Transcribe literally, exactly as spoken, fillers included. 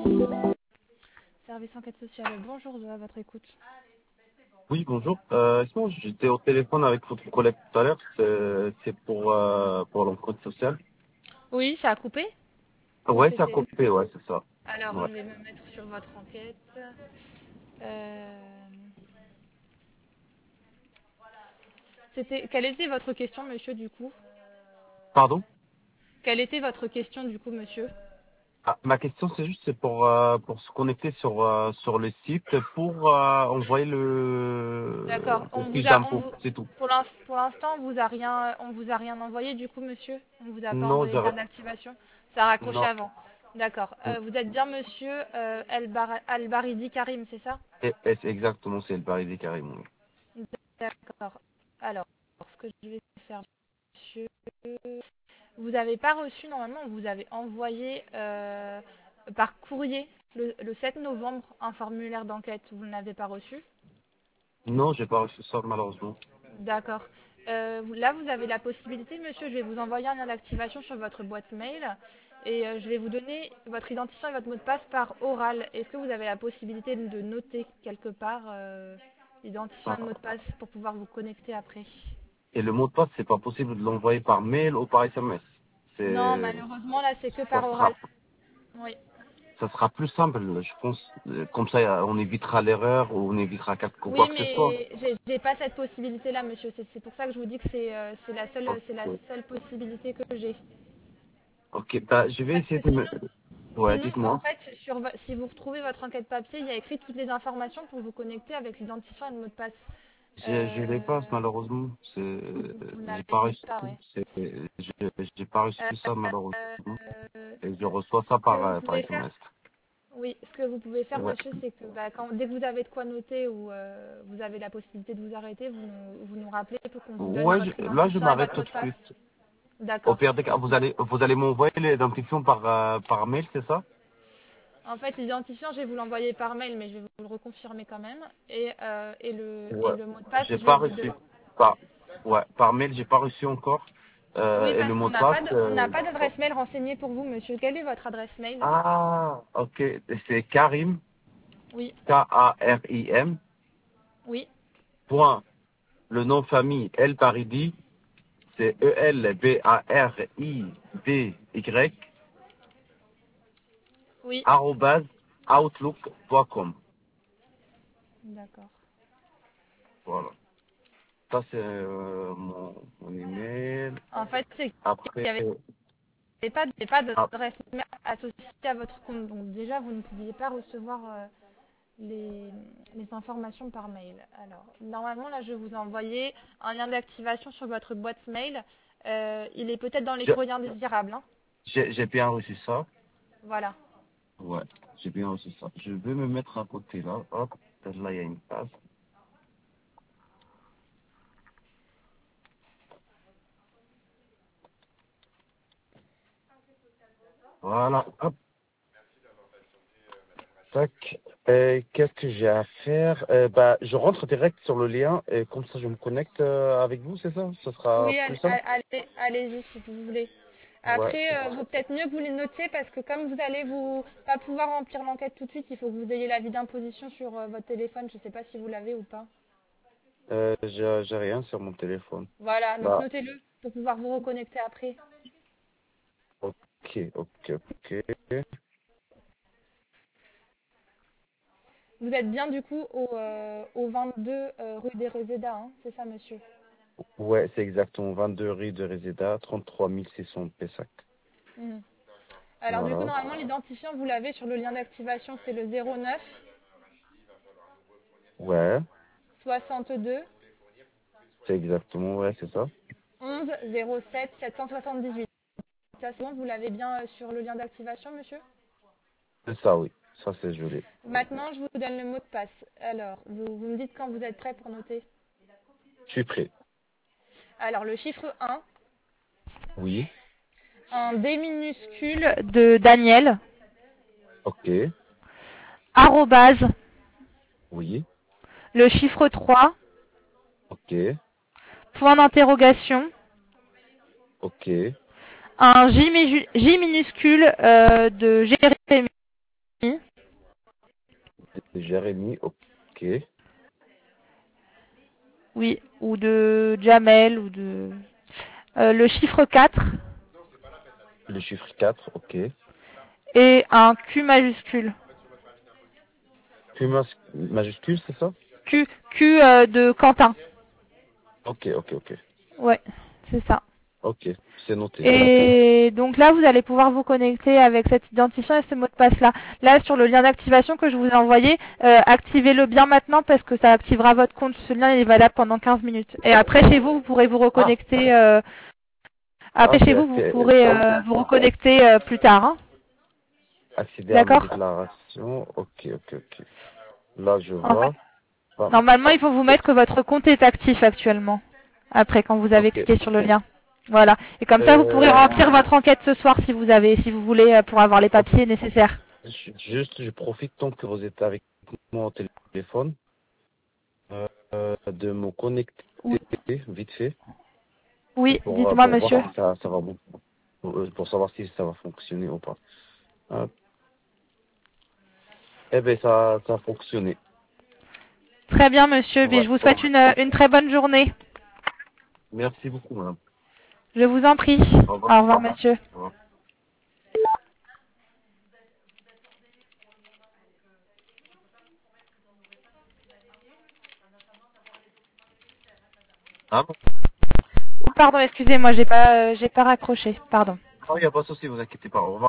Service enquête sociale. Bonjour, à votre écoute. Oui, bonjour. Euh, sinon, j'étais au téléphone avec votre collègue tout à l'heure. C'est c'est pour, euh, pour l'enquête sociale. Oui, ça a coupé? Ou Ouais, ça a c'était... coupé, ouais, c'est ça. Alors, Ouais. je vais me mettre sur votre enquête. Euh, C'était... Quelle était votre question, monsieur, du coup? Pardon? Quelle était votre question, du coup, monsieur? Ah, ma question, c'est juste c'est pour, euh, pour se connecter sur, euh, sur le site pour euh, envoyer le, D'accord. le On vous fiche a... On d'impôt, vous... c'est tout. Pour l'ins- pour l'instant, on vous a rien... on vous a rien envoyé, du coup, monsieur? On vous a pas Non, envoyé j'ai... le lien d'activation? Ça a raccroché Non. avant. D'accord. Euh, vous êtes bien monsieur euh, El Bar- Al-Baridi Karim, c'est ça? Et, et c'est exactement, c'est le Paris carrément. D'accord. Alors, ce que je vais faire, monsieur... Vous n'avez pas reçu, normalement, vous avez envoyé euh, par courrier le, le sept novembre un formulaire d'enquête. Vous ne l'avez pas reçu? Non, j'ai pas reçu ça, malheureusement. D'accord. Euh, vous- là, vous avez la possibilité, monsieur, je vais vous envoyer un lien d'activation sur votre boîte mail et euh, je vais vous donner votre identifiant et votre mot de passe par oral. Est-ce que vous avez la possibilité de noter quelque part euh, l'identifiant et le mot de Ah. passe pour pouvoir vous connecter après? Et le mot de passe, c'est pas possible de l'envoyer par mail ou par S M S. Non, C'est, malheureusement, là, c'est que ça par oral. sera Oui. ça sera plus simple, je pense. Euh, Comme ça, on évitera l'erreur ou on évitera quelque- quoi Oui, que ce soit. mais j'ai j'ai pas cette possibilité-là, monsieur. C'est c'est pour ça que je vous dis que c'est euh, c'est la seule, c'est la Ok, seule possibilité que j'ai. ok, bah, je vais Parce essayer que de me... sinon, Ouais, sinon, en dites-moi. fait, sur, vo- si vous retrouvez votre enquête papier, il y a écrit toutes les informations pour vous connecter avec l'identifiant et le mot de passe. Je, je les Euh, passe, malheureusement. C'est, vous j'ai n'avez pas reçu, pas, oui. c'est, j'ai j'ai pas reçu ça, malheureusement. Euh, Et je reçois ça ce que par, vous euh, par pouvez faire, S M S. oui, ce que vous pouvez faire, Ouais. monsieur, c'est que bah, quand, dès que vous avez de quoi noter ou euh, vous avez la possibilité de vous arrêter, vous nous, vous nous rappelez pour qu'on vous donne Ouais, votre je- là, je identifiant et m'arrête votre tout mot de de passe. suite. Au D'accord. pire des cas, vous allez, vous allez m'envoyer l'identifiant par, euh, par mail, c'est ça? En fait, l'identifiant, je vais vous l'envoyer par mail, mais je vais vous le reconfirmer quand même. Et, euh, et, le, et Ouais. le mot de passe, J'ai je vais pas vous le reçu. donner. Par, ouais, par mail, j'ai pas reçu encore. Euh, Oui, et le parce mot qu'on de n'a passe. pas de- on n'a euh, pas d'adresse mail renseignée pour vous, monsieur. Quelle est votre adresse mail? Ah, ok. C'est Karim, Oui, K A R I M, oui, point, le nom de famille, El Baridi, c'est E L B A R I D Y, oui. arrobase, outlook point com. D'accord. Voilà. Ça, c'est euh, mon, mon email. En fait, c'est qu'il Après, n'y avait pas, il y avait pas ah, d'adresse mail associée à votre compte. Donc déjà, vous ne pouviez pas recevoir euh, les, les informations par mail. Alors, normalement, là, je vais vous envoyer un lien d'activation sur votre boîte mail. Euh, il est peut-être dans les j'ai courriers indésirables, hein. j'ai- j'ai bien reçu ça. Voilà. Ouais, j'ai bien reçu ça. Je vais me mettre à côté là. Hop, là, il y a une page. Voilà, hop, tac. Euh, Qu'est-ce que j'ai à faire? Euh, bah, je rentre direct sur le lien et comme ça, je me connecte euh, avec vous, c'est ça? Ce sera Oui, plus allez, simple? allez, allez-y si vous voulez. Ouais. Après, euh, vaut peut-être mieux que vous les notiez parce que comme vous allez vous pas pouvoir remplir l'enquête tout de suite, il faut que vous ayez l'avis d'imposition sur euh, votre téléphone. Je ne sais pas si vous l'avez ou pas. Euh, j'ai j'ai rien sur mon téléphone. Voilà, donc Bah, notez-le pour pouvoir vous reconnecter après. ok, ok, ok. Vous êtes bien du coup au, euh, au vingt-deux euh, rue des Reseda, hein, c'est ça, monsieur? Ouais, c'est exactement vingt-deux rue de Reseda, trente-trois mille six cents Pessac. Mhm. Alors du coup, Voilà. normalement, l'identifiant, vous l'avez sur le lien d'activation, c'est le zéro neuf Ouais, soixante-deux c'est exactement, ouais, c'est ça. onze zéro sept sept cent soixante-dix-huit. Ça, c'est bon, vous l'avez bien euh, sur le lien d'activation, monsieur? C'est ça, oui. Ça, c'est joli. Maintenant, je vous donne le mot de passe. Alors, vous, vous me dites quand vous êtes prêt pour noter. Je suis prêt. Alors, le chiffre un, Oui. un D minuscule de Daniel, Ok. arrobase, Oui. le chiffre trois, Ok. point d'interrogation, Ok. un J, J minuscule euh, de Jérémy, Jérémy, ok. Oui, ou de Jamel, ou de... Euh, le chiffre quatre Le chiffre quatre, ok. et un Q majuscule. Q mas- majuscule, c'est ça? Q, Q euh, de Quentin. Ok, ok, ok. Ouais, c'est ça. Ok, c'est noté. Et donc là, vous allez pouvoir vous connecter avec cet identifiant et ce mot de passe-là. Là, sur le lien d'activation que je vous ai envoyé, euh, activez-le bien maintenant parce que ça activera votre compte. Ce lien il est valable pendant quinze minutes. Et après, chez vous, vous pourrez vous Ah, reconnecter. Euh, ah, après, chez c'est vous, vous accé- pourrez euh, vous reconnecter euh, plus tard. Hein. accéder à ma D'accord? déclaration. Ok, ok, ok. Là, je En fait, vois. Ah, normalement, il faut vous mettre que votre compte est actif actuellement. Après, quand vous avez ok. cliqué sur le lien. Voilà. Et comme ça, vous pourrez Euh, remplir votre enquête ce soir si vous avez, si vous voulez, euh, pour avoir les ok. papiers nécessaires. Je- Juste, je profite tant que vous êtes avec moi au téléphone euh, euh, de me connecter Oui, vite fait oui, pour, euh, dites-moi, pour voir monsieur. si ça, ça va bon, pour, euh, pour savoir si ça va fonctionner ou pas. Hop. Eh ben ça, ça a fonctionné. Très bien, monsieur. Mais Ouais. je vous souhaite une, une très bonne journée. Merci beaucoup, madame. Je vous en prie. Au revoir. Au revoir, monsieur. Au revoir. Ah bon? Oh, pardon, excusez-moi, j'ai pas, euh, j'ai pas raccroché. Pardon. Ah, il n'y a pas de souci, vous inquiétez pas. Au revoir.